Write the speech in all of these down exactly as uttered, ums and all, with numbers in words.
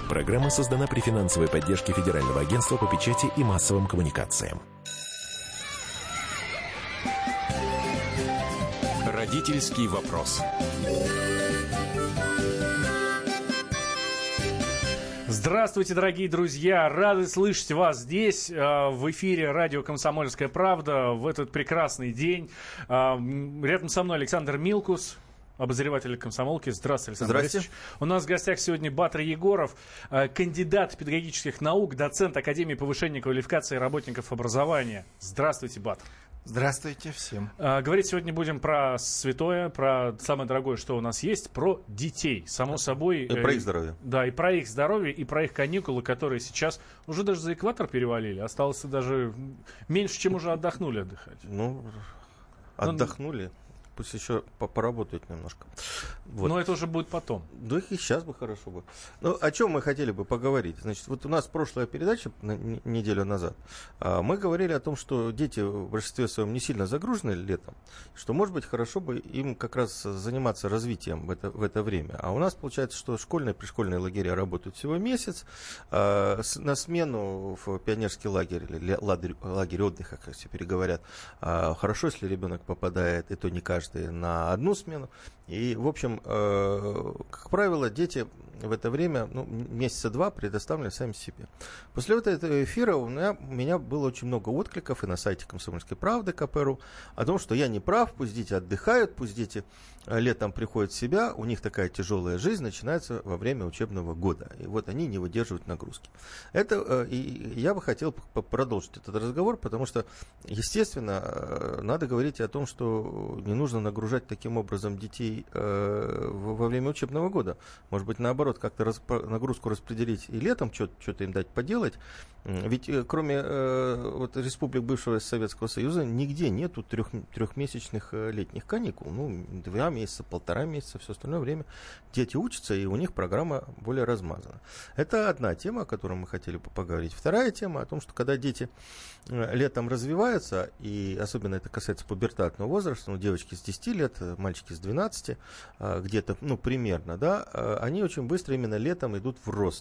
Программа создана при финансовой поддержке Федерального агентства по печати и массовым коммуникациям. Родительский вопрос. Здравствуйте, дорогие друзья! Рады слышать вас здесь, в эфире радио «Комсомольская правда» в этот прекрасный день. Рядом со мной Александр Милкус, обозреватель «Комсомолки». Здравствуйте, Александр Борисович. У нас в гостях сегодня Батыр Егоров, кандидат педагогических наук, доцент Академии повышения квалификации работников образования. Здравствуйте, Батыр. Здравствуйте всем. Говорить сегодня будем про святое, про самое дорогое, что у нас есть, про детей, само собой. И про их здоровье. Да, и про их здоровье, и про их каникулы, которые сейчас уже даже за экватор перевалили. Осталось даже меньше, чем уже отдохнули отдыхать. Ну, отдохнули. Пусть еще поработают немножко. Вот. Но это уже будет потом. Да и сейчас бы хорошо бы. Ну, о чем мы хотели бы поговорить? Значит, вот у нас прошлая передача неделю назад. Мы говорили о том, что дети в большинстве своем не сильно загружены летом, что, может быть, хорошо бы им как раз заниматься развитием в это, в это время. А у нас получается, что школьные и пришкольные лагеря работают всего месяц. На смену в пионерский лагерь или лагерь, лагерь отдыха, как теперь говорят, хорошо, если ребенок попадает, и то не каждый, на одну смену. И, в общем, э, как правило, дети в это время, ну, месяца два предоставлены сами себе. После вот этого эфира у меня, у меня было очень много откликов и на сайте «Комсомольской правды» ка пэ ру о том, что я не прав, пусть дети отдыхают, пусть дети летом приходят в себя, у них такая тяжелая жизнь начинается во время учебного года. И вот они не выдерживают нагрузки. Это, и я бы хотел продолжить этот разговор, потому что, естественно, надо говорить о том, что не нужно нагружать таким образом детей во время учебного года. Может быть, наоборот, как-то расп- нагрузку распределить и летом что-то им дать поделать. Ведь кроме вот, республик бывшего Советского Союза нигде нету трех, трехмесячных летних каникул. Ну, два месяца, полтора месяца, все остальное время дети учатся, и у них программа более размазана. Это одна тема, о которой мы хотели бы поговорить. Вторая тема о том, что когда дети летом развиваются, и особенно это касается пубертатного возраста, ну, девочки с десяти лет, мальчики с двенадцати, где-то, ну, примерно, да, они очень быстро именно летом идут в рост.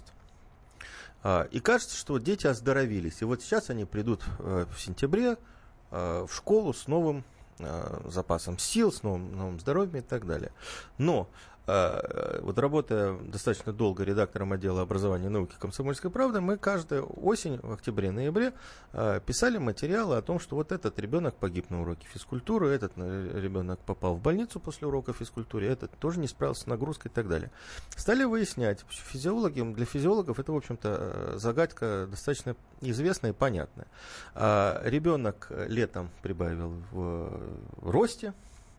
И кажется, что дети оздоровились. И вот сейчас они придут в сентябре в школу с новым запасом сил, с новым, новым здоровьем и так далее. Но вот работая достаточно долго редактором отдела образования и науки «Комсомольской правды», мы каждую осень, в октябре-ноябре, писали материалы о том, что вот этот ребенок погиб на уроке физкультуры, этот ребенок попал в больницу после урока физкультуры, этот тоже не справился с нагрузкой и так далее. Стали выяснять, физиологи, для физиологов это, в общем-то, загадка достаточно известная и понятная. Ребенок летом прибавил в росте,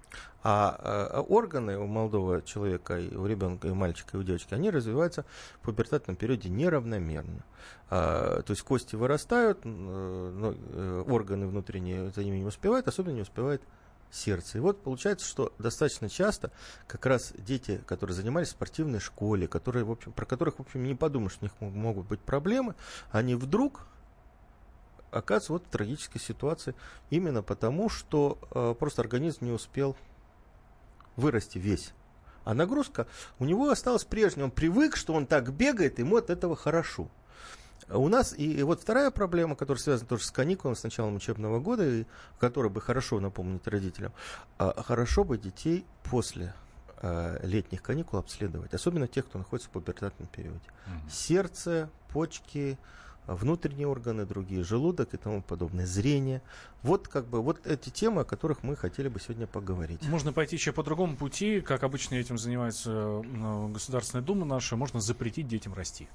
А органы у молодого человека, и у ребенка, и у мальчика, и у девочки, они развиваются в пубертатном периоде неравномерно. То есть кости вырастают, но органы внутренние за ними не успевают, особенно не успевает сердце. И вот получается, что достаточно часто как раз дети, которые занимались в спортивной школе, которые, в общем, про которых, в общем, не подумаешь, что у них могут быть проблемы, они вдруг оказываются вот в трагической ситуации именно потому, что просто организм не успел вырасти весь. А нагрузка у него осталась прежней. Он привык, что он так бегает, ему от этого хорошо. У нас и, и вот вторая проблема, которая связана тоже с каникулами, с началом учебного года, и которую бы хорошо напомнить родителям. А, хорошо бы детей после а, летних каникул обследовать, особенно тех, кто находится в пубертатном периоде. Mm-hmm. Сердце, почки, внутренние органы, другие, желудок и тому подобное, зрение. Вот как бы вот эти темы, о которых мы хотели бы сегодня поговорить. Можно пойти еще по другому пути, как обычно этим занимается Государственная Дума наша, можно запретить детям расти.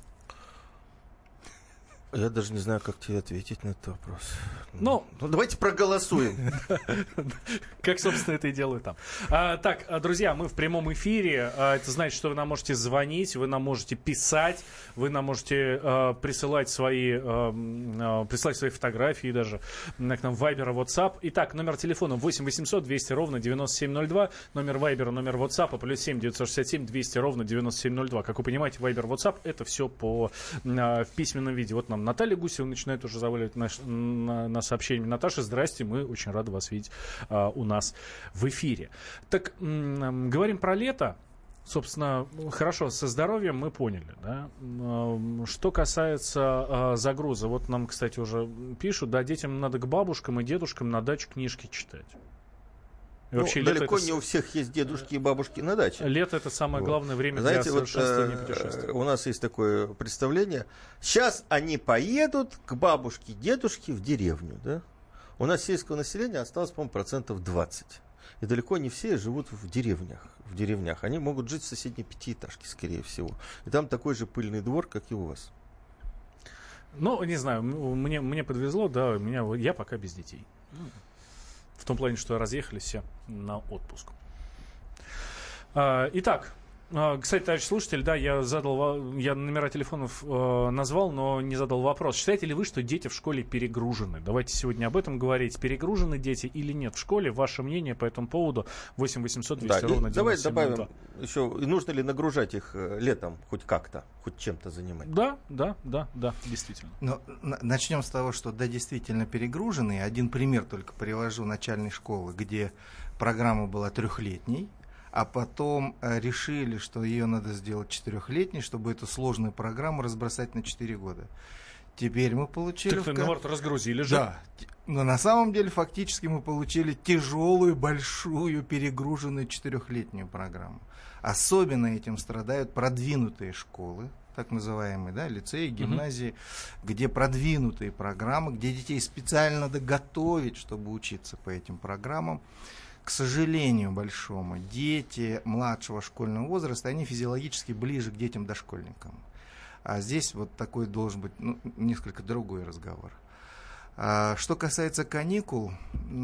Я даже не знаю, как тебе ответить на этот вопрос. Ну, ну давайте проголосуем. Как, собственно, это и делают там. А, так, друзья, мы в прямом эфире. А, это значит, что вы нам можете звонить, вы нам можете писать, вы нам можете а, присылать свои, а, присылать свои фотографии даже к нам в Viber и WhatsApp. Итак, номер телефона восемь восемьсот двести ровно девяносто семь ноль два. Номер Viber, номер WhatsApp плюс семь девятьсот шестьдесят семь двести ровно девяносто семь ноль два. Как вы понимаете, Viber, WhatsApp это все по, а, в письменном виде. Вот нам Наталья Гусева начинает уже заваливать наш, на, на сообщение. Наташа, здрасте, мы очень рады вас видеть а, у нас в эфире. Так, м- говорим про лето. Собственно, хорошо, со здоровьем мы поняли, да. Что касается э, загруза, вот нам, кстати, уже пишут, да, детям надо к бабушкам и дедушкам на даче книжки читать. И ну, вообще, далеко это... не у всех есть дедушки и бабушки на даче. Лето — это самое главное вот. время Знаете, для вот, совершенствования э, путешествий. У нас есть такое представление. Сейчас они поедут к бабушке, дедушке в деревню, да? У нас сельского населения осталось, по-моему, процентов двадцать. И далеко не все живут в деревнях. В деревнях. Они могут жить в соседней пятиэтажке, скорее всего. И там такой же пыльный двор, как и у вас. Ну, не знаю, мне, мне подвезло, да, меня, я пока без детей. В том плане, что разъехались все на отпуск. Итак, кстати, товарищ слушатель, да, я задал, я номера телефонов э, назвал, но не задал вопрос. Считаете ли вы, что дети в школе перегружены? Давайте сегодня об этом говорить. Перегружены дети или нет в школе? Ваше мнение по этому поводу? восемь восемьсот двести ровно девяносто семь ноль два. Давай добавим еще, нужно ли нагружать их летом хоть как-то, хоть чем-то занимать? Да, да, да, да, действительно. Но начнем с того, что да, действительно перегружены. Один пример только привожу начальной школы, где программа была трехлетней. А потом э, решили, что ее надо сделать четырехлетней, чтобы эту сложную программу разбросать на четыре года. Теперь мы получили... Так, в... ну, вот, разгрузили же. Да, но на самом деле фактически мы получили тяжелую, большую, перегруженную четырехлетнюю программу. Особенно этим страдают продвинутые школы, так называемые, да, лицеи, гимназии, uh-huh. где продвинутые программы, где детей специально надо готовить, чтобы учиться по этим программам. К сожалению большому, дети младшего школьного возраста, они физиологически ближе к детям-дошкольникам. А здесь вот такой должен быть ну, несколько другой разговор. А что касается каникул,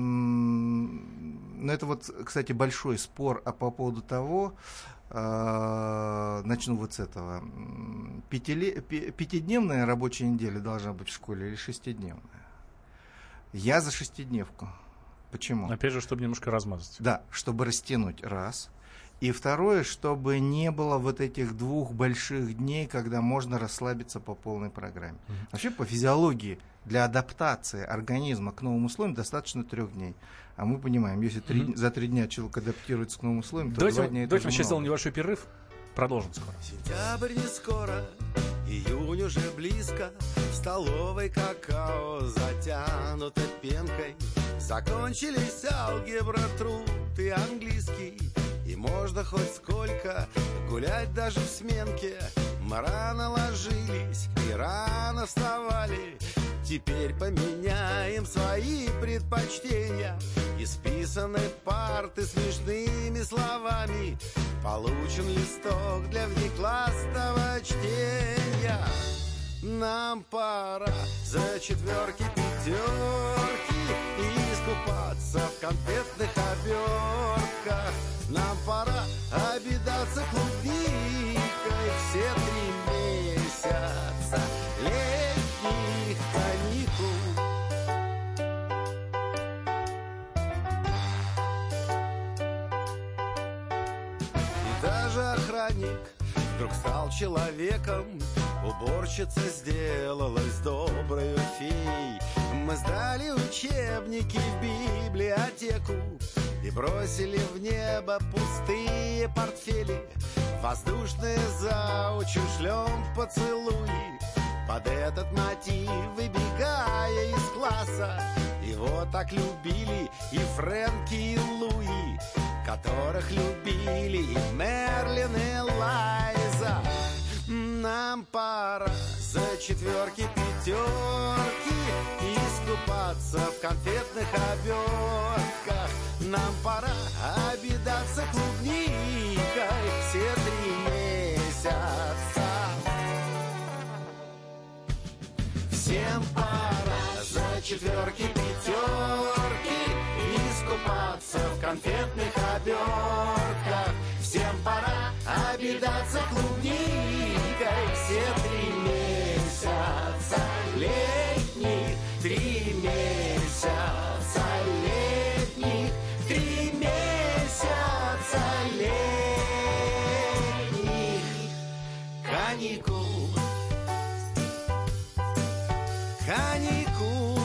ну это вот, кстати, большой спор а по поводу того, а, начну вот с этого, Пятиле, пятидневная рабочая неделя должна быть в школе или шестидневная? Я за шестидневку. Почему? Опять же, чтобы немножко размазать. Да, чтобы растянуть, раз. И второе, чтобы не было вот этих двух больших дней, когда можно расслабиться по полной программе. Mm-hmm. Вообще, по физиологии, для адаптации организма к новым условиям достаточно трех дней. А мы понимаем, если три, mm-hmm. за три дня человек адаптируется к новым условиям, то давайте, два дня это давайте уже мы сейчас много. сделаем небольшой перерыв. Продолжим скоро. Сентябрь не скоро, июнь уже близко. В столовой какао затянуто пенкой. Закончились алгебра, труд и английский. И можно хоть сколько гулять даже в сменке. Мы рано ложились и рано вставали. Теперь поменяем свои предпочтения. Исписаны парты смешными словами. Получен листок для внеклассного чтения. Нам пора за четверки, пятерки и искупаться в конфетных обертках. Нам пора обидаться клубникой все три месяца летних каникул. И даже охранник вдруг стал человеком. Уборщица сделалась доброю феей. Мы сдали учебники в библиотеку и бросили в небо пустые портфели. Воздушные заучи шлем поцелуи под этот мотив, выбегая из класса. Его так любили и Фрэнки, и Луи, которых любили и Мерлин, и Лайза. Нам пора за четверки, пятерки и искупаться в конфетных обертках. Нам пора обидаться клубникой все три месяца. Всем пора за четверки, пятерки и искупаться в конфетных обертках. Всем пора обидаться клубникой все три месяца летних, три месяца летних, три месяца летних каникул, каникул,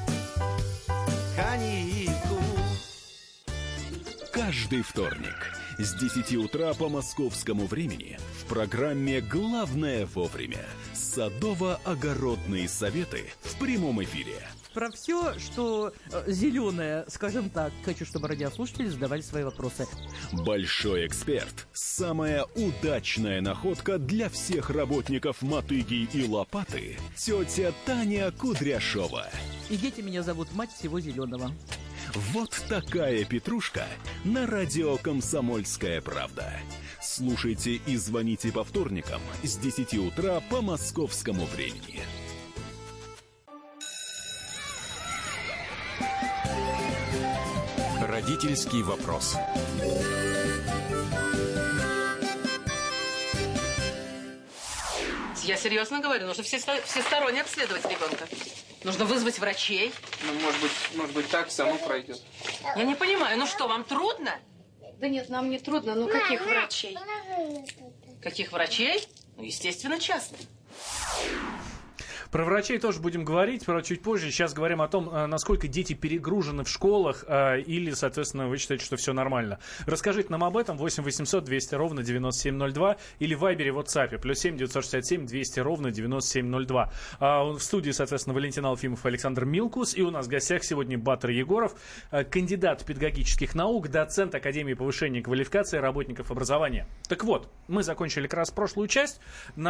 каникул. Каждый вторник С десяти утра по московскому времени в программе «Главное вовремя» садово-огородные советы в прямом эфире. Про все, что э, зеленое, скажем так, хочу, чтобы радиослушатели задавали свои вопросы. Большой эксперт. Самая удачная находка для всех работников мотыги и лопаты. Тетя Таня Кудряшова. И дети меня зовут мать всего зеленого. Вот такая петрушка на радио «Комсомольская правда». Слушайте и звоните по вторникам с десяти утра по московскому времени. Родительский вопрос. Я серьезно говорю, нужно все, всесторонне обследовать ребенка. Нужно вызвать врачей. Ну, может быть, может быть, так само пройдет. Я не понимаю, ну что, вам трудно? Да нет, нам не трудно. Ну, каких врачей? Каких врачей? Ну, естественно, частных. Про врачей тоже будем говорить, про чуть позже. Сейчас говорим о том, насколько дети перегружены в школах или, соответственно, вы считаете, что все нормально. Расскажите нам об этом. восемь восемьсот двести ровно девяносто семь ноль два или в Вайбере, в WhatsApp. Плюс семь девятьсот шестьдесят семь двести ровно девяносто семь ноль два. В студии, соответственно, Валентин Алфимов и Александр Милкус. И у нас в гостях сегодня Батыр Егоров, кандидат педагогических наук, доцент Академии повышения квалификации работников образования. Так вот, мы закончили как раз прошлую часть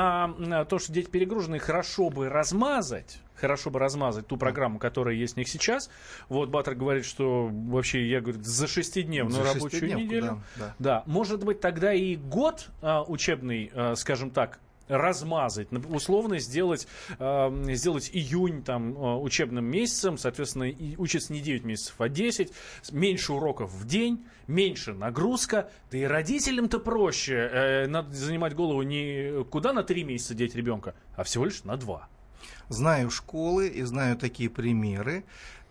на то, что дети перегружены, хорошо бы раз размазать, хорошо бы размазать ту программу, которая есть у них сейчас. Вот Батыр говорит, что вообще, я говорю, за шестидневную за рабочую неделю. Да, да. да, может быть, тогда и год а, учебный, а, скажем так, размазать, условно сделать, э, сделать июнь там, учебным месяцем, соответственно, и учиться не девять месяцев, а десять, меньше уроков в день, меньше нагрузка, да и родителям-то проще, э, надо занимать голову не куда на три месяца деть ребенка, а всего лишь на два. Знаю школы и знаю такие примеры,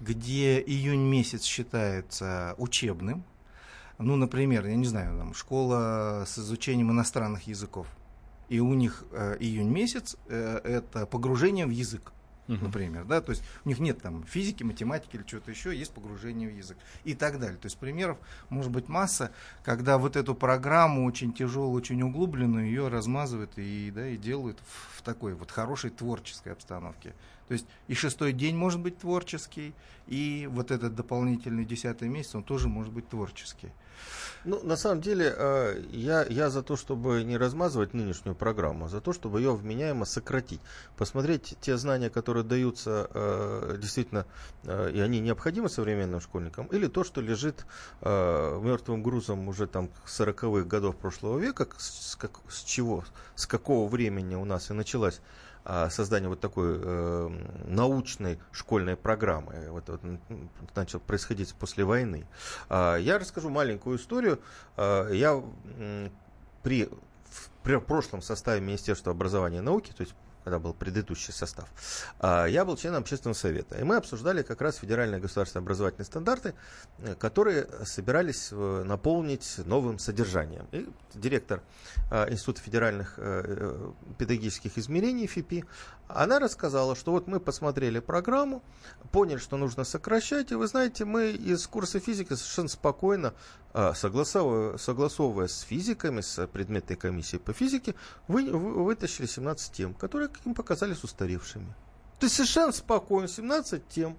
где июнь месяц считается учебным. Ну, например, я не знаю, там, школа с изучением иностранных языков. И у них э, июнь месяц э, это погружение в язык, uh-huh. например, да, то есть у них нет там физики, математики или чего-то еще, есть погружение в язык и так далее. То есть примеров может быть масса, когда вот эту программу очень тяжелую, очень углубленную, ее размазывают и, да, и делают в, в такой вот хорошей творческой обстановке. То есть и шестой день может быть творческий, и вот этот дополнительный десятый месяц, он тоже может быть творческий. Ну, на самом деле, я, я за то, чтобы не размазывать нынешнюю программу, а за то, чтобы ее вменяемо сократить. Посмотреть те знания, которые даются действительно, и они необходимы современным школьникам, или то, что лежит мертвым грузом уже там сороковых годов прошлого века, с, как, с чего, с какого времени у нас и началась создание вот такой э, научной школьной программы. Вот, вот, начал происходить после войны. А, я расскажу маленькую историю. А, я м, при, в, при прошлом составе Министерства образования и науки, то есть когда был предыдущий состав, я был членом общественного совета. И мы обсуждали как раз федеральные государственные образовательные стандарты, которые собирались наполнить новым содержанием. И директор Института федеральных педагогических измерений ФИПИ, она рассказала, что вот мы посмотрели программу, поняли, что нужно сокращать, и вы знаете, мы из курса физики совершенно спокойно, согласовывая, согласовывая с физиками, с предметной комиссией по физике, вы, вы, вытащили семнадцать тем, которые им показались устаревшими. То есть совершенно спокойно семнадцать тем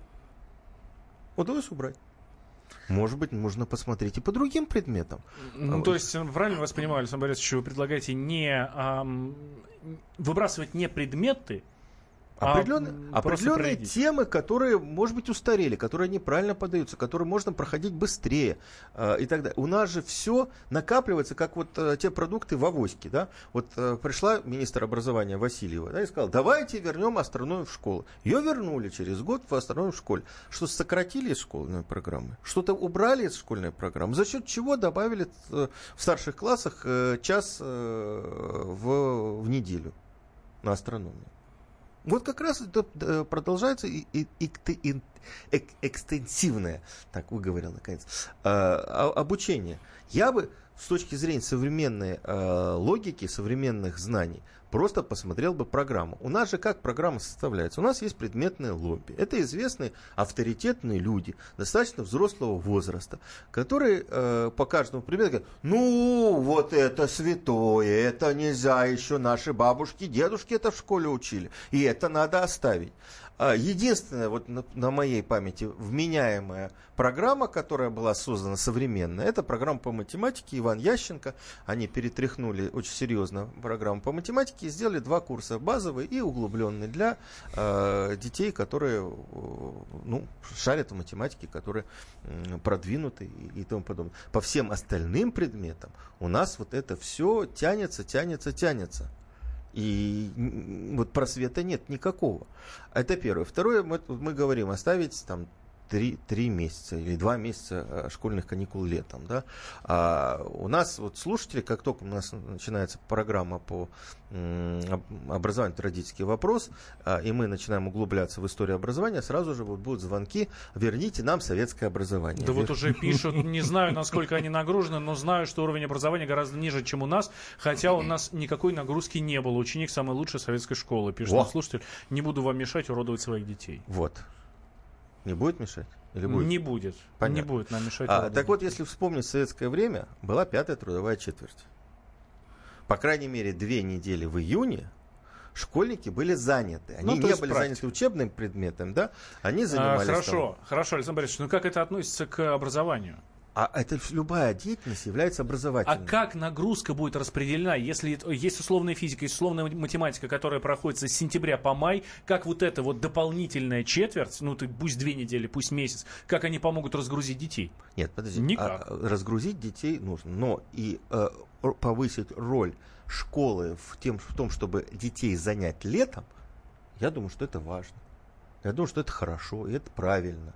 удалось убрать. Может быть, можно посмотреть и по другим предметам. Ну, а то есть, правильно вас понимаю, Александр Борисович, вы предлагаете не ам, выбрасывать не предметы, Определенные, а определенные темы, которые, может быть, устарели, которые неправильно подаются, которые можно проходить быстрее э, и так далее. У нас же все накапливается, как вот э, те продукты в авоське. Да? Вот э, пришла министр образования Васильева, да, и сказала, давайте вернем астрономию в школу. Ее вернули через год в астрономию в школе. Что сократили из школьной программы, что-то убрали из школьной программы, за счет чего добавили э, в старших классах э, час э, в, в неделю на астрономию. Вот как раз это продолжается и, и, и, и, и экстенсивное, так выговорил наконец, э, обучение. Я бы с точки зрения современной э, логики, современных знаний, просто посмотрел бы программу. У нас же как программа составляется? У нас есть предметное лобби. Это известные авторитетные люди, достаточно взрослого возраста, которые э, по каждому предмету говорят, ну, вот это святое, это нельзя, еще наши бабушки, дедушки это в школе учили, и это надо оставить. Единственная, вот на, на моей памяти, вменяемая программа, которая была создана современная, это программа по математике. Иван Ященко. Они перетряхнули очень серьезно программу по математике и сделали два курса, базовый и углубленный, для э, детей, которые э, ну, шарят в математике, которые э, продвинуты и, и тому подобное. По всем остальным предметам у нас вот это все тянется, тянется, тянется. И вот просвета нет никакого. Это первое. Второе, мы, мы говорим оставить там три, три месяца или два месяца школьных каникул летом. Да? А у нас вот слушатели, как только у нас начинается программа по м, образованию, это родительский вопрос, а, и мы начинаем углубляться в историю образования, сразу же вот будут звонки: верните нам советское образование. Да вот уже пишут, не знаю, насколько они нагружены, но знаю, что уровень образования гораздо ниже, чем у нас, хотя у нас никакой нагрузки не было. Ученик самой лучшей советской школы, пишет наш слушатель. Не буду вам мешать уродовать своих детей. Вот. Не будет мешать? Или будет? Не будет. Понятно. Не будет нам мешать. А, так вот, если вспомнить советское время, была пятая трудовая четверть. По крайней мере, две недели в июне школьники были заняты. Они ну, не были практика. заняты учебным предметом, да? Они занимались... А, хорошо, там... хорошо, Александр Борисович, ну как это относится к образованию? А это любая деятельность является образовательной. А как нагрузка будет распределена, если есть условная физика, есть условная математика, которая проходит с сентября по май, как вот эта вот дополнительная четверть, ну ты пусть две недели, пусть месяц, как они помогут разгрузить детей? Нет, подожди. Никак. А, разгрузить детей нужно, но и э, повысить роль школы в, тем, в том, чтобы детей занять летом, я думаю, что это важно. Я думаю, что это хорошо, и это правильно.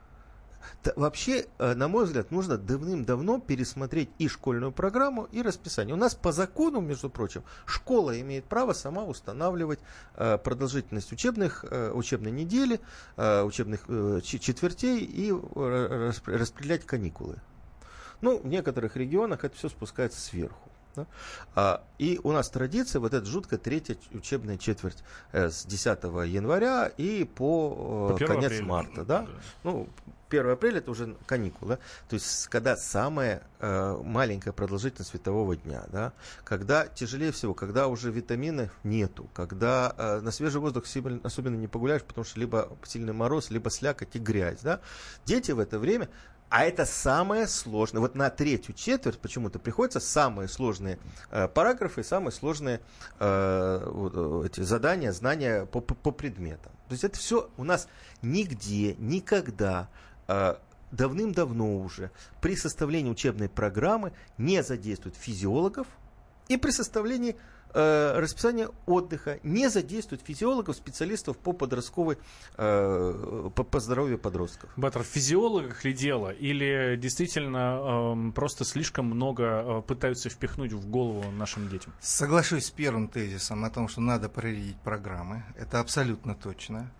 Вообще, на мой взгляд, нужно давным-давно пересмотреть и школьную программу, и расписание. У нас по закону, между прочим, школа имеет право сама устанавливать продолжительность учебных, учебной недели, учебных четвертей и распределять каникулы. Ну, в некоторых регионах это все спускается сверху. Да? А, и у нас традиция, вот эта жуткая третья учебная четверть э, с десятого января и по, э, по конец апреля. марта. Да? Да. Ну, первое апреля это уже каникулы. Да? То есть, когда самая э, маленькая продолжительность светового дня, да? Когда тяжелее всего, когда уже витаминов нету, когда э, на свежий воздух особенно не погуляешь, потому что либо сильный мороз, либо слякоть и грязь. Да? Дети в это время... А это самое сложное. Вот на третью четверть почему-то приходится самые сложные э, параграфы, самые сложные э, вот, эти задания, знания по, по, по предметам. То есть это все у нас нигде, никогда, э, давным-давно уже при составлении учебной программы не задействуют физиологов, и при составлении э, расписания отдыха не задействуют физиологов, специалистов по подростковой, э, по, по здоровью подростков. Баттер, в физиологах ли дело? Или действительно э, просто слишком много э, пытаются впихнуть в голову нашим детям? Соглашусь с первым тезисом о том, что надо проредить программы. Это абсолютно точно.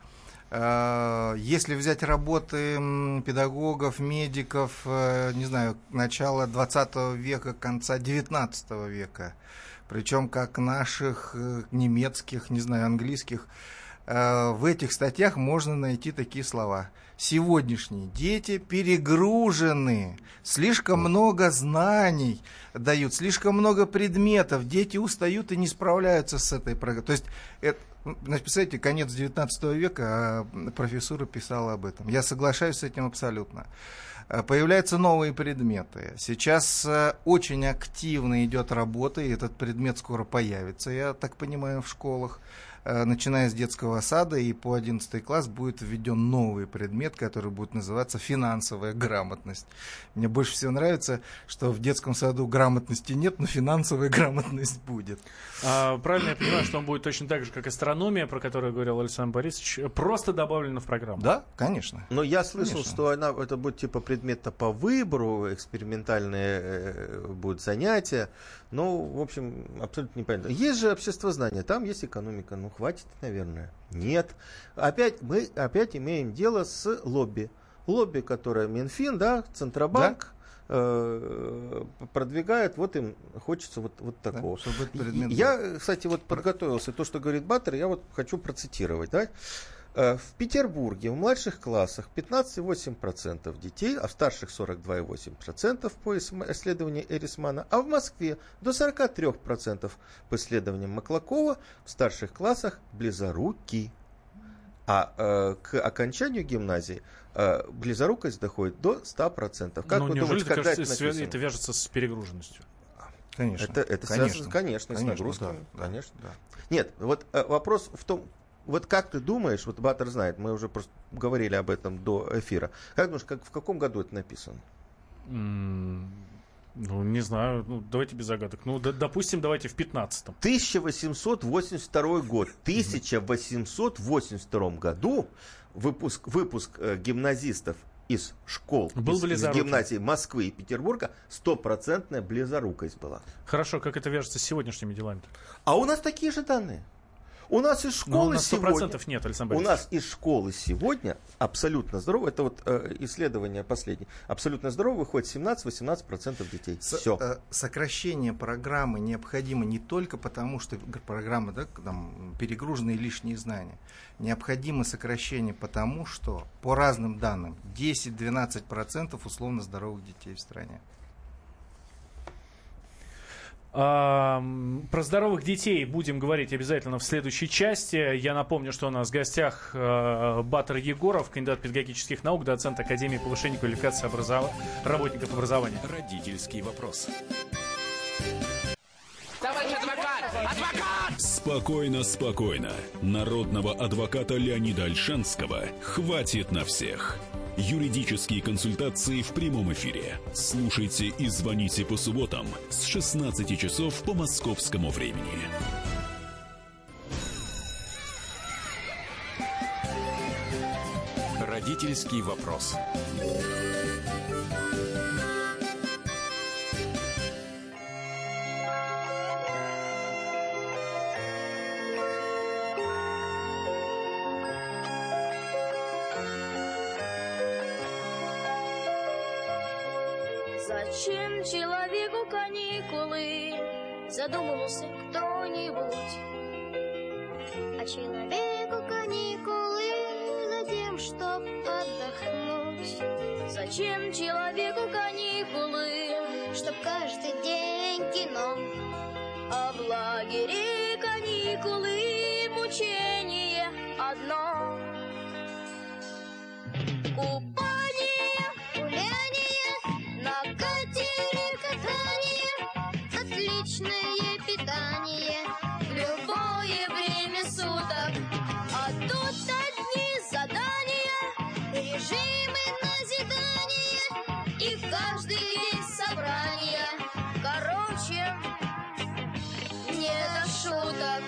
Если взять работы педагогов, медиков, не знаю, начала двадцатого века, конца девятнадцатого века, причем как наших, немецких, не знаю, английских, в этих статьях можно найти такие слова. Сегодняшние дети перегружены, слишком много знаний дают, слишком много предметов, дети устают и не справляются с этой программой. То есть, это, значит, представляете, конец девятнадцатого века, а профессура писала об этом. Я соглашаюсь с этим абсолютно. Появляются новые предметы. Сейчас очень активно идет работа, и этот предмет скоро появится, я так понимаю, в школах. Начиная с детского сада и по одиннадцатый класс будет введен новый предмет, который будет называться финансовая грамотность. Мне больше всего нравится, что в детском саду грамотности нет, но финансовая грамотность будет. А, правильно я понимаю, что он будет точно так же, как астрономия, про которую говорил Александр Борисович, просто добавлена в программу? Да, конечно. Но я слышал, конечно, что она, это будет типа предмета по выбору, экспериментальные э, будут занятия. Ну, в общем, абсолютно непонятно. Есть же обществознание, там есть экономика. Ну, хватит, наверное. Нет. Опять мы опять имеем дело с лобби. Лобби, которое Минфин, да, Центробанк, э, продвигают, вот им хочется вот, вот такого. Да, чтобы этот предмет я, был. кстати, вот подготовился, то, что говорит Баттер, я вот хочу процитировать, да? В Петербурге в младших классах пятнадцать целых восемь десятых процента детей, а в старших сорок два целых восемь десятых процента по исследованию Эрисмана, а в Москве до сорок три процента по исследованиям Маклакова в старших классах близоруки. А э, к окончанию гимназии э, близорукость доходит до ста процентов. Как ну, вы неужели, думаете, когда кажется, это это вяжется с перегруженностью? Конечно. Это, это конечно, связано, конечно, конечно, с нагрузками. Да, конечно. Да. Нет, вот э, вопрос в том, вот как ты думаешь, вот Баттер знает, мы уже просто говорили об этом до эфира. Как думаешь, как, в каком году это написано? Mm, ну, не знаю. Ну, давайте без загадок. Ну, д- допустим, давайте в пятнадцатом. тысяча восемьсот восемьдесят второй год. В тысяча восемьсот восемьдесят втором году выпуск, выпуск э, гимназистов из школ, Был из, из близорукий. гимназий Москвы и Петербурга, стопроцентная близорукость была. Хорошо, как это вяжется с сегодняшними делами? А у нас такие же данные. У нас из школы у нас сто процентов сегодня, нет, Александр у Борисович. нас из школы сегодня абсолютно здорово, это вот э, исследование последнее, абсолютно здорово выходит семнадцать-восемнадцать процентов детей. С- Все. э, сокращение программы необходимо не только потому, что г- программа, да, там, перегруженные лишние знания. Необходимо сокращение потому, что по разным данным десять-двенадцать процентов условно здоровых детей в стране. А, про здоровых детей будем говорить обязательно в следующей части. Я напомню, что у нас в гостях э, Баттер Егоров, кандидат педагогических наук, доцент Академии повышения квалификации образов... работников образования. Родительский вопрос. Товарищ адвокат! Адвокат! Спокойно, спокойно. Народного адвоката Леонида Ольшанского хватит на всех. Юридические консультации в прямом эфире. Слушайте и звоните по субботам с шестнадцати часов по московскому времени. Родительский вопрос. Зачем человеку каникулы? Задумался кто-нибудь. А человеку каникулы затем, чтоб отдохнуть. Зачем человеку каникулы? Чтоб каждый день кино. А в лагере каникулы мучение одно. Купание, гуляние, на катере катание, отличное питание в любое время суток. А тут одни задания, режимы назидания и каждый день собрания. Короче, не до шуток.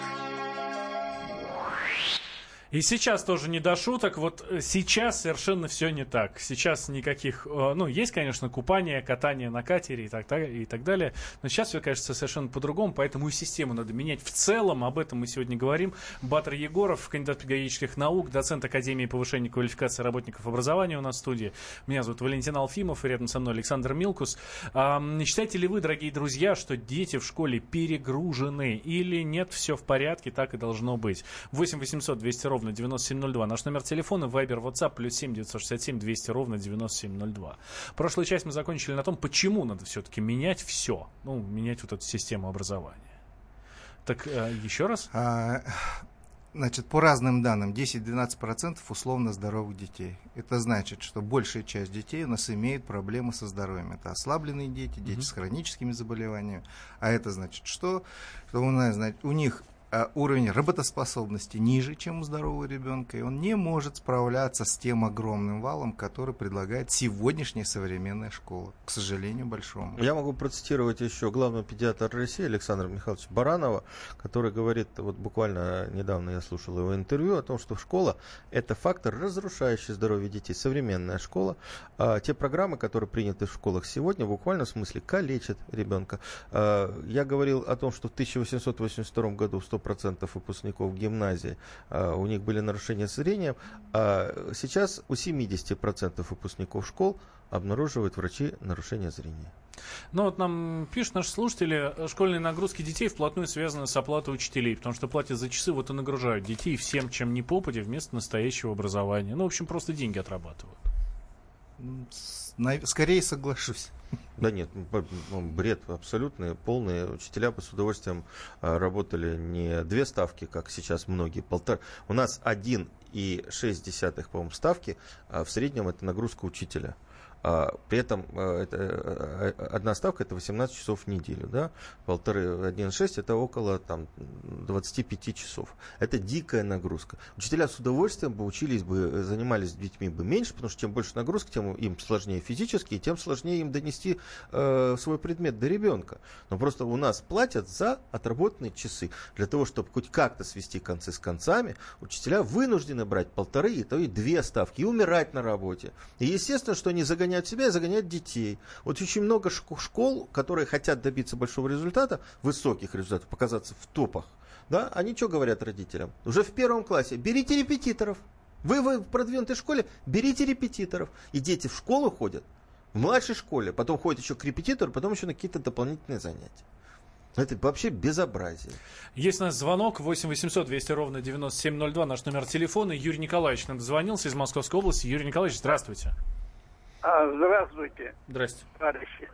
И сейчас тоже не до шуток. Вот сейчас совершенно все не так. Сейчас никаких... Ну, есть, конечно, купание, катание на катере и так, и так далее. Но сейчас все, кажется, совершенно по-другому. Поэтому и систему надо менять в целом. Об этом мы сегодня говорим. Баттер Егоров, кандидат педагогических наук, доцент Академии повышения квалификации работников образования у нас в студии. Меня зовут Валентин Алфимов, и рядом со мной Александр Милкус. А, не считаете ли вы, дорогие друзья, что дети в школе перегружены? Или нет, все в порядке, так и должно быть? восемь восемьсот двести ровно девяносто семь ноль два. Наш номер телефона, Вайбер, WhatsApp, плюс семь девятьсот шестьдесят семь двести ровно девяносто семь ноль два. Прошлую часть мы закончили на том, почему надо все-таки менять все. Ну, менять вот эту систему образования. Так, э, еще раз? А, значит, по разным данным, десять-двенадцать процентов условно здоровых детей. Это значит, что большая часть детей у нас имеет проблемы со здоровьем. Это ослабленные дети, дети mm-hmm. с хроническими заболеваниями. А это значит, что, что у, нас, значит, у них уровень работоспособности ниже, чем у здорового ребенка, и он не может справляться с тем огромным валом, который предлагает сегодняшняя современная школа, к сожалению, большому. Я могу процитировать еще главного педиатра России Александра Михайловича Баранова, который говорит, вот буквально недавно я слушал его интервью о том, что школа – это фактор, разрушающий здоровье детей. Современная школа, а, те программы, которые приняты в школах сегодня, в буквальном смысле калечат ребенка. А, я говорил о том, что в тысяча восемьсот восемьдесят втором году сто процентов выпускников гимназии, а, у них были нарушения зрения, а сейчас у семьдесят процентов выпускников школ обнаруживают врачи нарушение зрения. Ну вот нам пишут наши слушатели, школьные нагрузки детей вплотную связаны с оплатой учителей, потому что платят за часы, вот и нагружают детей всем, чем не попадя, вместо настоящего образования. Ну, в общем, просто деньги отрабатывают. Скорее соглашусь. Да нет, бред абсолютный, полный. Учителя бы с удовольствием работали не две ставки, как сейчас многие, полтора. У нас один и шесть десятых, по-моему, ставки, а в среднем это нагрузка учителя. А при этом это, одна ставка это восемнадцать часов в неделю, да? Полторы, один и шесть это около там, двадцать пять часов. Это дикая нагрузка. Учителя с удовольствием бы учились бы, занимались с детьми бы меньше, потому что чем больше нагрузки, тем им сложнее физически, и тем сложнее им донести э, свой предмет до ребенка. Но просто у нас платят за отработанные часы. Для того, чтобы хоть как-то свести концы с концами, учителя вынуждены брать полторы, и то и две ставки, и умирать на работе. И естественно, что они загоняют себя и загонять детей. Вот очень много школ, которые хотят добиться большого результата, высоких результатов, показаться в топах, да, они что говорят родителям? Уже в первом классе берите репетиторов. Вы, вы в продвинутой школе берите репетиторов. И дети в школу ходят, в младшей школе, потом ходят еще к репетитору, потом еще на какие-то дополнительные занятия. Это вообще безобразие. Есть у нас звонок восемь восемьсот двести ровно девяносто семь ноль два, наш номер телефона. Юрий Николаевич нам дозвонился из Московской области. Юрий Николаевич, здравствуйте. А, здравствуйте, Здрасте. товарищи.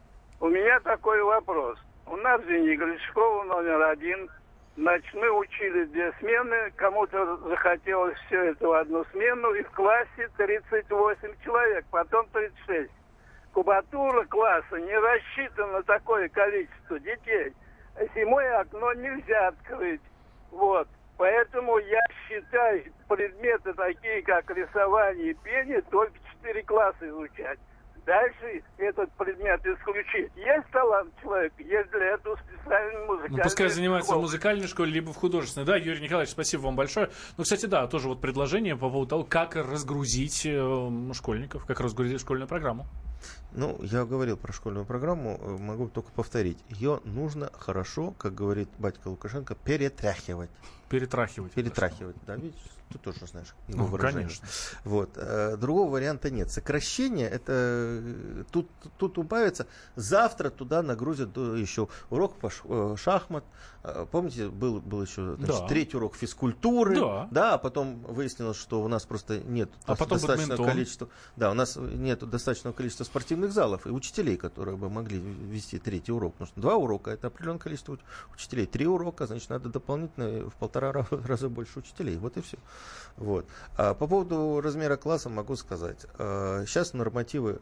У меня такой вопрос. У нас в Звенигороде школа номер один. Значит, мы учили две смены. Кому-то захотелось все это в одну смену. И в классе тридцать восемь человек, потом тридцать шесть. Кубатура класса не рассчитана на такое количество детей. Зимой окно нельзя открыть. Вот. Поэтому я считаю, предметы такие, как рисование и пение, только четыре класса изучать. Дальше этот предмет исключить. Есть талант человека, есть для этого специальный музыкальный. Ну, пускай занимается школа. в музыкальной школе, либо в художественной. Да, Юрий Николаевич, спасибо вам большое. Ну, кстати, да, тоже вот предложение по поводу того, как разгрузить э, школьников, как разгрузить школьную программу. Ну, я говорил про школьную программу, могу только повторить. Ее нужно хорошо, как говорит батька Лукашенко, перетряхивать. Перетрахивать. Перетрахивать, да, видишь, ты тоже знаешь его Ну, выражение. конечно. Вот. Другого варианта нет. Сокращение, это тут, тут убавится. Завтра туда нагрузят еще урок по шахмат. Помните, был, был еще значит, да. третий урок физкультуры. Да. Да, а потом выяснилось, что у нас просто нет а достаточного количества. Да, у нас нет достаточного количества спортивных залов и учителей, которые бы могли вести третий урок. Потому что два урока это определенное количество учителей. Три урока, значит, надо дополнительно в полтора раза больше учителей. Вот и все. Вот. А по поводу размера класса могу сказать. Сейчас нормативы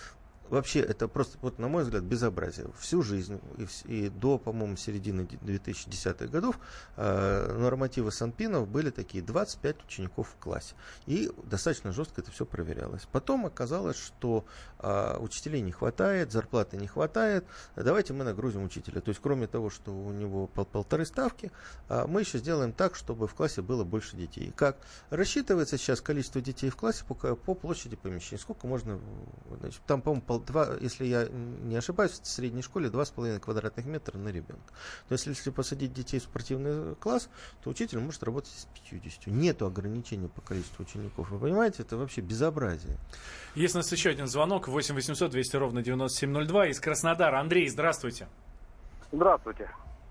вообще это просто, вот, на мой взгляд, безобразие. Всю жизнь и, в, и до, по-моему, середины две тысячи десятых годов э, нормативы Санпинов были такие: двадцать пять учеников в классе. И достаточно жестко это все проверялось. Потом оказалось, что э, учителей не хватает, зарплаты не хватает. Давайте мы нагрузим учителя. То есть, кроме того, что у него пол полторы ставки, э, мы еще сделаем так, чтобы в классе было больше детей. Как рассчитывается сейчас количество детей в классе по, по площади помещения? Сколько можно? Значит, там, по-моему, Два, если я не ошибаюсь, в средней школе два с половиной квадратных метра на ребенка. То есть, если посадить детей в спортивный класс, то учитель может работать с пятьюдесятью. Нету ограничений по количеству учеников. Вы понимаете, это вообще безобразие. Есть у нас еще один звонок. восемь восемьсот двести ровно девяносто семь ноль два из Краснодара. Андрей, здравствуйте. Здравствуйте.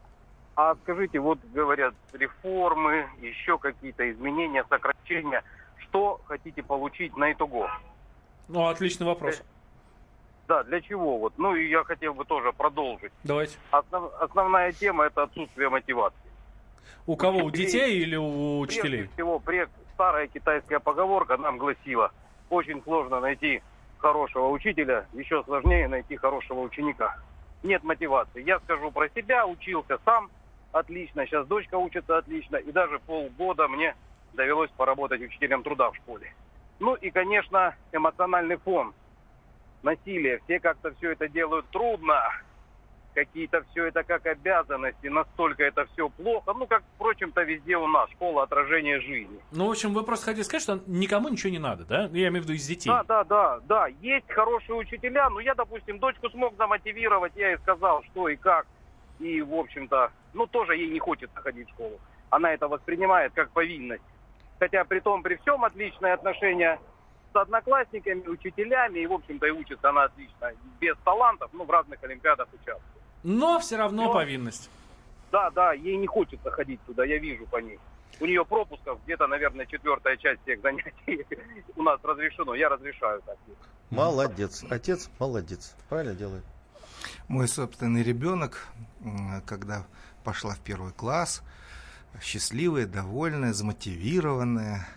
А скажите, вот говорят, реформы, еще какие-то изменения, сокращения. Что хотите получить на итого? Ну, отличный вопрос. Да, для чего? Вот. Ну и я хотел бы тоже продолжить. Давайте. Основ, основная тема – это отсутствие мотивации. У кого? У детей или у учителей? Прежде всего, пред, старая китайская поговорка нам гласила: очень сложно найти хорошего учителя, еще сложнее найти хорошего ученика. Нет мотивации. Я скажу про себя, учился сам отлично, сейчас дочка учится отлично, и даже полгода мне довелось поработать учителем труда в школе. Ну и, конечно, эмоциональный фон. Насилие. Все как-то все это делают трудно. Какие-то все это как обязанности. Настолько это все плохо. Ну, как, впрочем-то, везде у нас. Школа — отражение жизни. Ну, в общем, вы просто хотите сказать, что никому ничего не надо, да? Я имею в виду из детей. Да, да, да, да. Есть хорошие учителя. Но я, допустим, дочку смог замотивировать. Я ей сказал, что и как. И, в общем-то, ну, тоже ей не хочется ходить в школу. Она это воспринимает как повинность. Хотя при том, при всем отличные отношения с одноклассниками, учителями, и, в общем-то, и учится она отлично, без талантов, ну, в разных олимпиадах участвует. Но все равно Но... повинность. Да, да, ей не хочется ходить туда, я вижу по ней. У нее пропусков где-то, наверное, четвертая часть всех занятий у нас разрешено, я разрешаю так. Молодец, отец молодец, правильно делает. Мой собственный ребенок, когда пошла в первый класс, счастливая, довольная, замотивированная,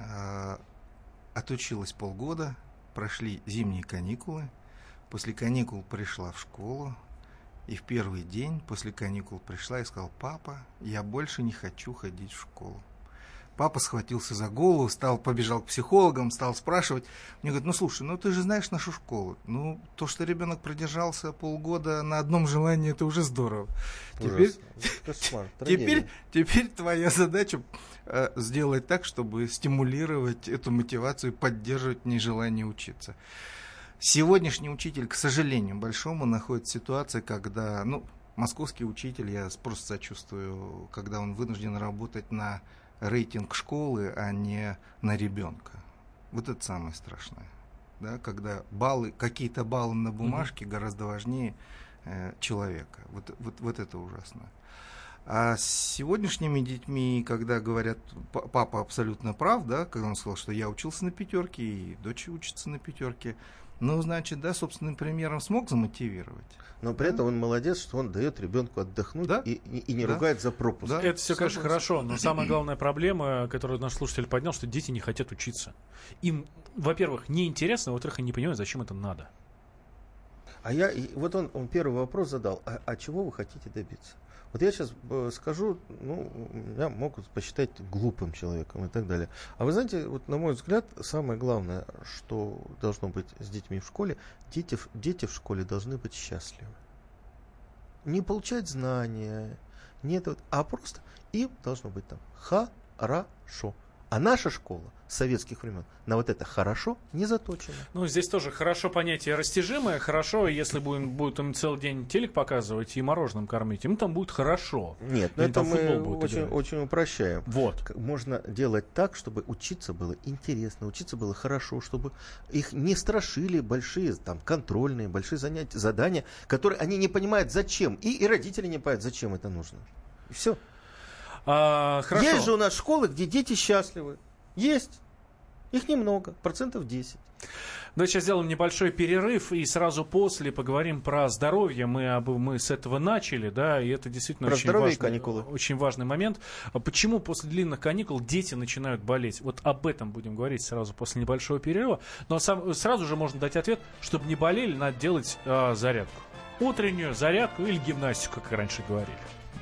отучилась полгода, прошли зимние каникулы, после каникул пришла в школу, и в первый день после каникул пришла и сказала: папа, я больше не хочу ходить в школу. Папа схватился за голову, стал, побежал к психологам, стал спрашивать. Мне говорят: ну слушай, ну ты же знаешь нашу школу. Ну, то, что ребенок продержался полгода на одном желании, это уже здорово. Теперь, Кошмар, теперь, теперь твоя задача э, сделать так, чтобы стимулировать эту мотивацию и поддерживать нежелание учиться. Сегодняшний учитель, к сожалению, большому, находится в ситуации, когда, ну, московский учитель, я просто сочувствую, когда он вынужден работать на рейтинг школы, а не на ребенка. Вот это самое страшное. Да, когда баллы, какие-то баллы на бумажке mm-hmm. гораздо важнее э, человека. Вот, вот, вот это ужасно. А с сегодняшними детьми, когда говорят, папа абсолютно прав, да, когда он сказал, что я учился на пятерке, и дочь учится на пятерке, ну, значит, да, собственным примером смог замотивировать. Но при да? этом он молодец, что он дает ребенку отдохнуть да? и, и, и не да? ругает за пропуск. Да? Это все, конечно, хорошо, но самая главная проблема, которую наш слушатель поднял, что дети не хотят учиться. Им, во-первых, неинтересно, во-вторых, они не понимают, зачем это надо. А я, вот он, он первый вопрос задал, а, а чего вы хотите добиться? Вот я сейчас скажу, ну, меня могут посчитать глупым человеком и так далее. А вы знаете, вот на мой взгляд, самое главное, что должно быть с детьми в школе, дети, дети в школе должны быть счастливы. Не получать знания, не это, а просто им должно быть там хорошо. А наша школа с советских времен на вот это хорошо не заточена. Ну, здесь тоже хорошо понятие растяжимое. Хорошо, если будем, будут им целый день телек показывать и мороженым кормить, им там будет хорошо. Нет, но это мы очень, очень упрощаем. Вот. Можно делать так, чтобы учиться было интересно, учиться было хорошо, чтобы их не страшили большие там, контрольные, большие занятия, задания, которые они не понимают, зачем. И, и родители не понимают, зачем это нужно. И все. А, хорошо. Есть же у нас школы, где дети счастливы. Есть. Их немного, процентов десять. Давайте сейчас сделаем небольшой перерыв и сразу после поговорим про здоровье. Мы, об, мы с этого начали, да, и это действительно про очень важный, каникулы. очень важный момент. Почему после длинных каникул дети начинают болеть? Вот об этом будем говорить сразу после небольшого перерыва. Но сам, сразу же можно дать ответ, чтобы не болели, надо делать э, зарядку. Утреннюю зарядку или гимнастику, как раньше говорили.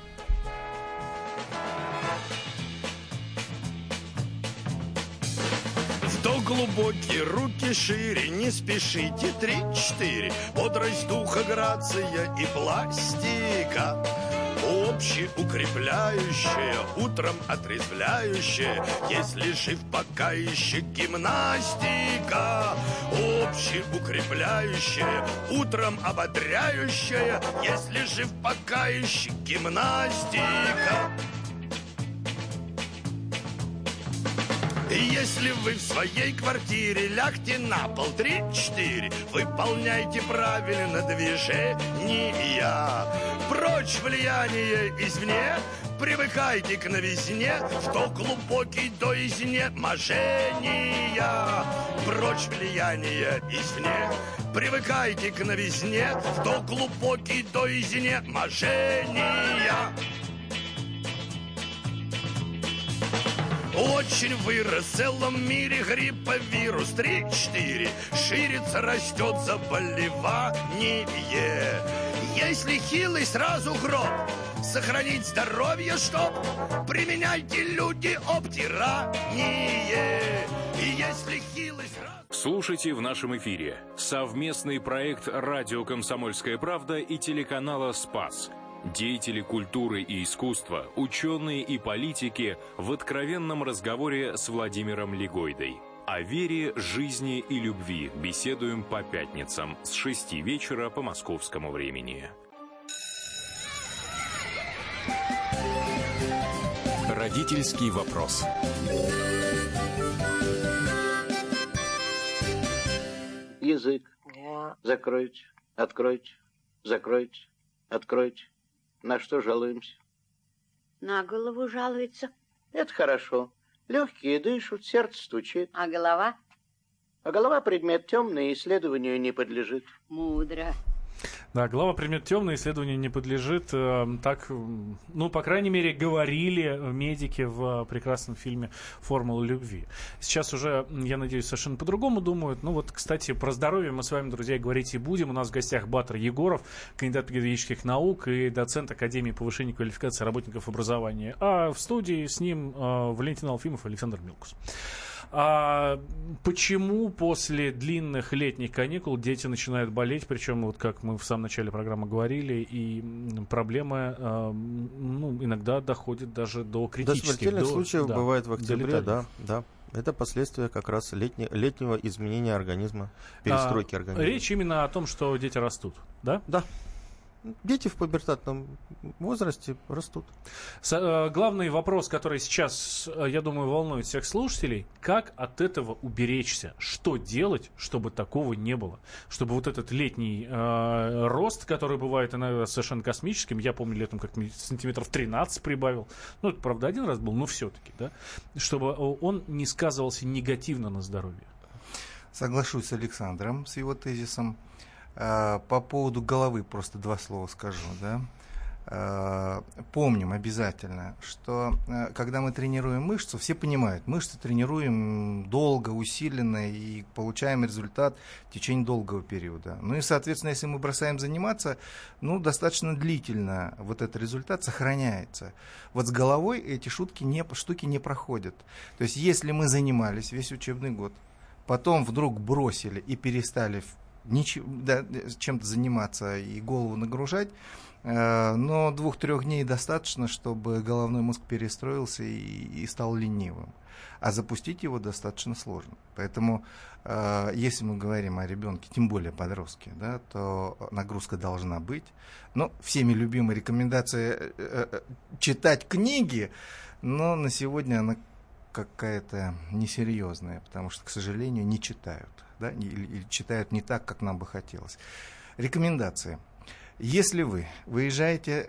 Вдох глубокий, руки шире, не спешите, три-четыре. Бодрость духа, грация и пластика. Общеукрепляющая, утром отрезвляющая, если жив пока еще гимнастика. Общеукрепляющая, утром ободряющая, если жив пока еще гимнастика. Если вы в своей квартире, лягте на пол, три-четыре. Выполняйте правильно движения. Прочь влияние извне, привыкайте к новизне. Вдох глубокий до изнеможения. Прочь влияние извне, привыкайте к новизне. Вдох глубокий до изнеможения. Очень вырос в целом мире грипповирус. Три-четыре. Ширится, растет заболевание. Если хилый, сразу гроб. Сохранить здоровье, чтоб применяйте люди обтирание. И если хилый, сразу... Слушайте в нашем эфире совместный проект «Радио Комсомольская правда» и телеканала «Спас». Деятели культуры и искусства, ученые и политики в откровенном разговоре с Владимиром Легойдой. О вере, жизни и любви беседуем по пятницам с шести вечера по московскому времени. Родительский вопрос. язык. Закройте, откройте, закройте, откройте. На что жалуемся? На голову жалуется. Это хорошо. Легкие дышат, сердце стучит. А голова? А голова предмет темный, исследованию не подлежит. Мудро. Да, голова предмет темный, исследованию не подлежит. Так, ну, по крайней мере, говорили медики в прекрасном фильме «Формула любви». Сейчас уже, я надеюсь, совершенно по-другому думают. Ну вот, кстати, про здоровье мы с вами, друзья, говорить и будем. У нас в гостях Батыр Егоров, кандидат педагогических наук и доцент Академии повышения квалификации работников образования. А в студии с ним Валентин Алфимов и Александр Милкус. А почему после длинных летних каникул дети начинают болеть? Причем, вот как мы в самом начале программы говорили, и проблемы э, ну, иногда доходят даже до критических. До смертельных до, случаев да, бывает в октябре, да, да. Это последствия как раз летне, летнего изменения организма, перестройки а, организма. Речь именно о том, что дети растут, да? Да. Дети в пубертатном возрасте растут. С, э, главный вопрос, который сейчас, э, я думаю, волнует всех слушателей: как от этого уберечься? Что делать, чтобы такого не было? Чтобы вот этот летний э, рост, который бывает иногда совершенно космическим, я помню, летом как сантиметров тринадцать прибавил, ну, это, правда, один раз был, но все-таки, да, чтобы он не сказывался негативно на здоровье. Соглашусь с Александром, с его тезисом. По поводу головы просто два слова скажу, да. Помним обязательно, что когда мы тренируем мышцу, все понимают, мышцы тренируем долго, усиленно и получаем результат в течение долгого периода. Ну и, соответственно, если мы бросаем заниматься, ну, достаточно длительно вот этот результат сохраняется. Вот с головой эти шутки не, штуки не проходят. То есть если мы занимались весь учебный год, потом вдруг бросили и перестали Ничего, да, чем-то заниматься и голову нагружать, э, но двух-трех дней достаточно, чтобы головной мозг перестроился и, и стал ленивым. А запустить его достаточно сложно. Поэтому, э, если мы говорим о ребенке, тем более подростке, да, то нагрузка должна быть. Но всеми любимая рекомендация э, э, читать книги, но на сегодня она какая-то несерьезная, потому что, к сожалению, не читают. Да, или, или читают не так, как нам бы хотелось. Рекомендации. Если вы выезжаете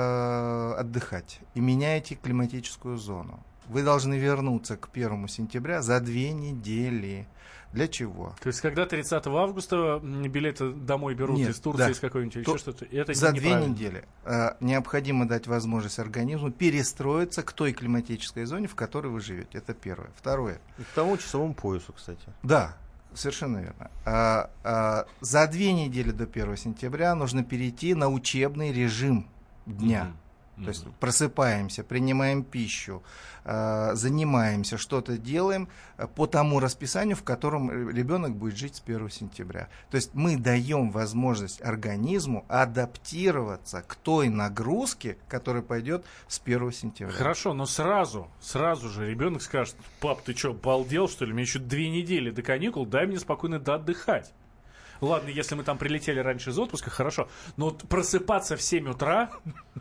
э, отдыхать и меняете климатическую зону, вы должны вернуться к первому сентября за две недели. Для чего? То есть, когда тридцатого августа билеты домой берут Нет, из Турции, да, из какой-нибудь, или еще что-то, это за неправильно. Две недели э, необходимо дать возможность организму перестроиться к той климатической зоне, в которой вы живете. Это первое. Второе. И к тому часовому поясу, кстати. Да. Совершенно верно. А, а, за две недели до первого сентября нужно перейти на учебный режим дня. Mm-hmm. То есть просыпаемся, принимаем пищу, э, занимаемся, что-то делаем по тому расписанию, в котором ребенок будет жить с первого сентября. То есть мы даем возможность организму адаптироваться к той нагрузке, которая пойдет с первого сентября. Хорошо, но сразу, сразу же ребенок скажет: пап, ты что, балдел, что ли? Мне еще две недели до каникул, дай мне спокойно доотдыхать. Ладно, если мы там прилетели раньше из отпуска, хорошо, но вот просыпаться в семь утра...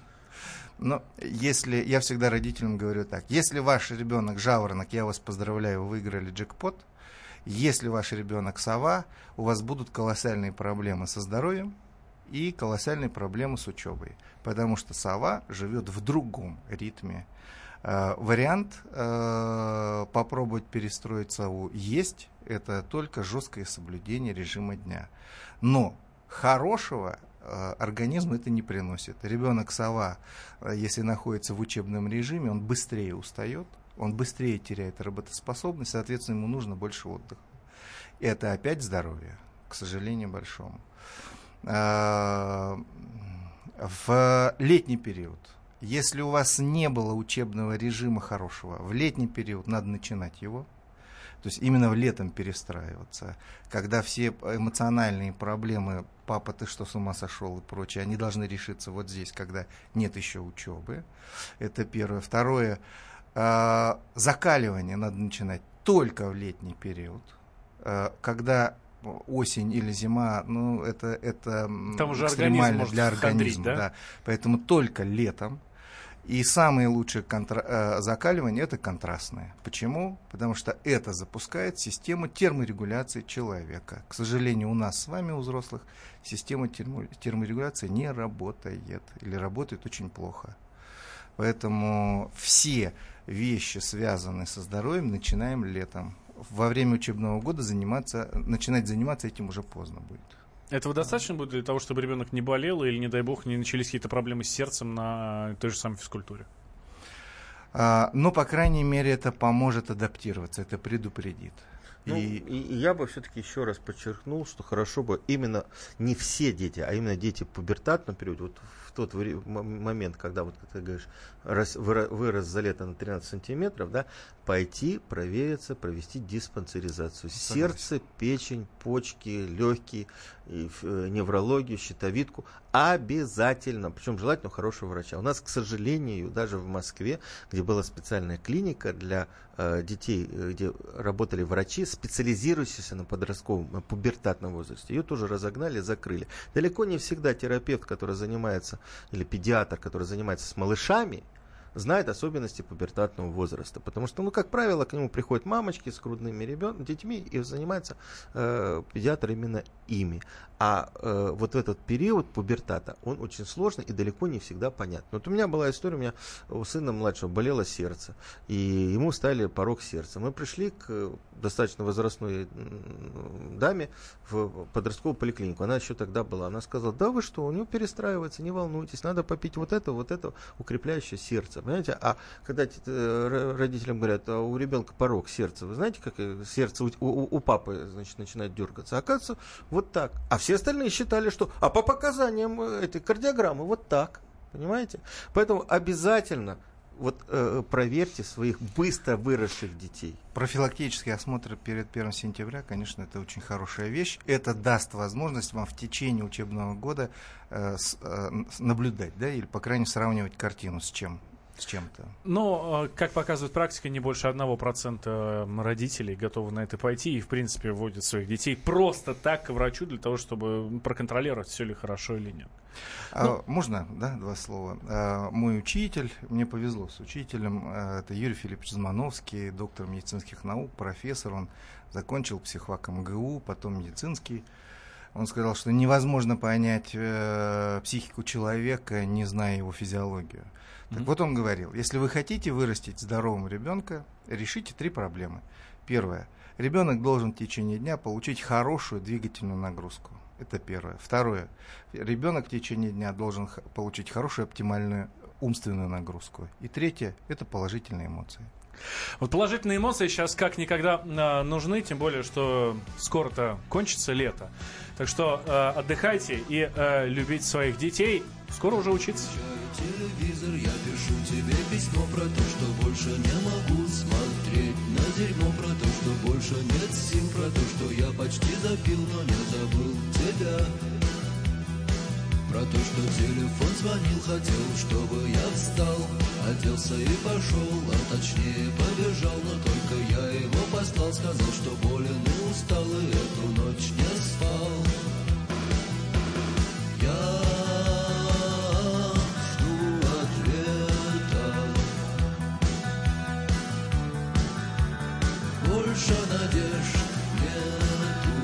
Но если, я всегда родителям говорю так: если ваш ребенок жаворонок, я вас поздравляю, вы выиграли джекпот. Если ваш ребенок сова, у вас будут колоссальные проблемы со здоровьем и колоссальные проблемы с учебой. Потому что сова живет в другом ритме. Э, вариант э, попробовать перестроить сову есть. Это только жесткое соблюдение режима дня. Но хорошего организм это не приносит. Ребенок-сова, если находится в учебном режиме, он быстрее устает, он быстрее теряет работоспособность, соответственно, ему нужно больше отдыха. Это опять здоровье, к сожалению, большому. В летний период, если у вас не было учебного режима хорошего, в летний период надо начинать его. То есть именно в летом перестраиваться, когда все эмоциональные проблемы, папа, ты что, с ума сошел и прочее, они должны решиться вот здесь, когда нет еще учебы. Это первое. Второе, э, закаливание надо начинать только в летний период, э, когда осень или зима, ну, это, это там уже экстремально организм для может организма. хандрить, да? Да. Поэтому только летом. И самые лучшие контра- э, закаливания – это контрастные. Почему? Потому что это запускает систему терморегуляции человека. К сожалению, у нас с вами, у взрослых, система термо- терморегуляции не работает или работает очень плохо. Поэтому все вещи, связанные со здоровьем, начинаем летом. Во время учебного года заниматься, начинать заниматься этим уже поздно будет. Этого достаточно будет для того, чтобы ребенок не болел или, не дай бог, не начались какие-то проблемы с сердцем на той же самой физкультуре? А, но, по крайней мере, это поможет адаптироваться, это предупредит. Ну, и... И, и я бы все-таки еще раз подчеркнул, что хорошо бы именно не все дети, а именно дети в пубертатном периоде, вот в тот момент, когда, вот, как ты говоришь, рас, вырос за лето на тринадцать сантиметров, да, пойти провериться, провести диспансеризацию. Сердце, печень, почки, легкие, и, э, неврологию, щитовидку. Обязательно, причем желательно хорошего врача. У нас, к сожалению, даже в Москве, где была специальная клиника для э, детей, где работали врачи, специализирующиеся на подростковом, на пубертатном возрасте, ее тоже разогнали, закрыли. Далеко не всегда терапевт, который занимается, или педиатр, который занимается с малышами, знает особенности пубертатного возраста. Потому что, ну, как правило, к нему приходят мамочки с грудными ребен, детьми, и занимается э, педиатр именно ими. А э, вот этот период пубертата, он очень сложный и далеко не всегда понятен. Вот у меня была история, у меня у сына младшего болело сердце, и ему ставили порог сердца. Мы пришли к достаточно возрастной даме в подростковую поликлинику. Она еще тогда была. Она сказала: да вы что, у него перестраивается, не волнуйтесь, надо попить вот это, вот это, укрепляющее сердце. Понимаете? А когда родителям говорят: а у ребенка порог сердца, вы знаете, как сердце у, у, у папы, значит, начинает дергаться? Оказывается, вот так. А все остальные считали, что а по показаниям этой кардиограммы вот так. Понимаете? Поэтому обязательно вот э, проверьте своих быстро выросших детей. Профилактический осмотр перед первым сентября, конечно, это очень хорошая вещь. Это даст возможность вам в течение учебного года э, с, э, наблюдать, да, или, по крайней мере, сравнивать картину с чем? С чем-то. Но, как показывает практика, не больше одного процента родителей готовы на это пойти и, в принципе, вводят своих детей просто так к врачу для того, чтобы проконтролировать, все ли хорошо или нет. А, ну, можно, да, два слова? А, мой учитель, мне повезло с учителем, а, это Юрий Филиппович Змановский, доктор медицинских наук, профессор, он закончил психфак эм гэ у, потом медицинский. Он сказал, что невозможно понять э, психику человека, не зная его физиологию. Так mm-hmm. вот он говорил: если вы хотите вырастить здорового ребенка, решите три проблемы. Первое. Ребенок должен в течение дня получить хорошую двигательную нагрузку. Это первое. Второе. Ребенок в течение дня должен х- получить хорошую оптимальную умственную нагрузку. И третье. Это положительные эмоции. Вот положительные эмоции сейчас как никогда э, нужны, тем более, что скоро-то кончится лето. Так что э, отдыхайте и э, любите своих детей. Скоро уже учиться. Телевизор, я пишу тебе письмо про то, что больше не могу смотреть на дерьмо, про то, что больше нет сил, про то, что я почти допил, но не забыл тебя. Про то, что телефон звонил, хотел, чтобы я встал, оделся и пошел, а точнее побежал, но только я его послал, сказал, что болен и устал, и эту ночь не спал. Я жду ответа, больше надежд нету.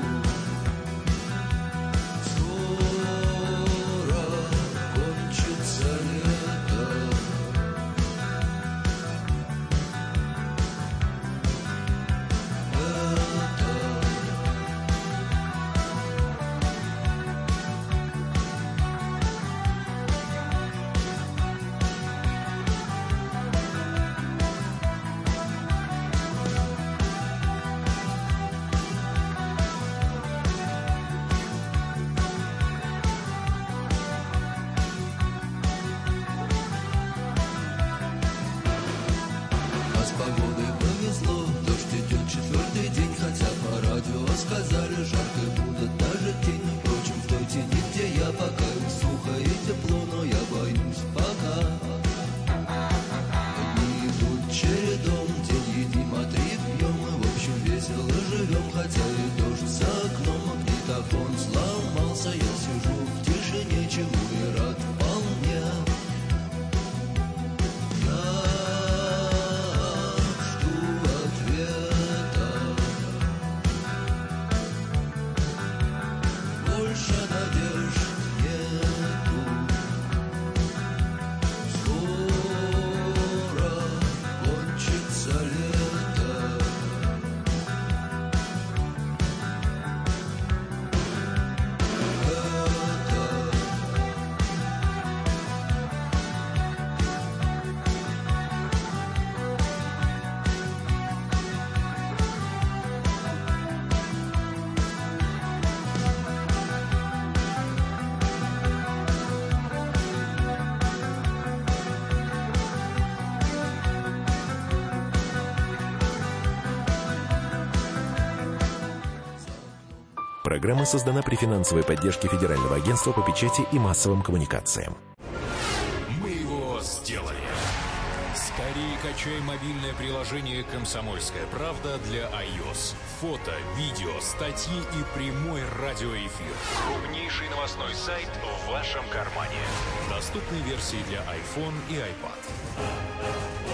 Программа создана при финансовой поддержке Федерального агентства по печати и массовым коммуникациям. Мы его сделали. Скорее качай мобильное приложение «Комсомольская правда» для iOS. Фото, видео, статьи и прямой радиоэфир. Крупнейший новостной сайт в вашем кармане. Доступны версии для iPhone и iPad.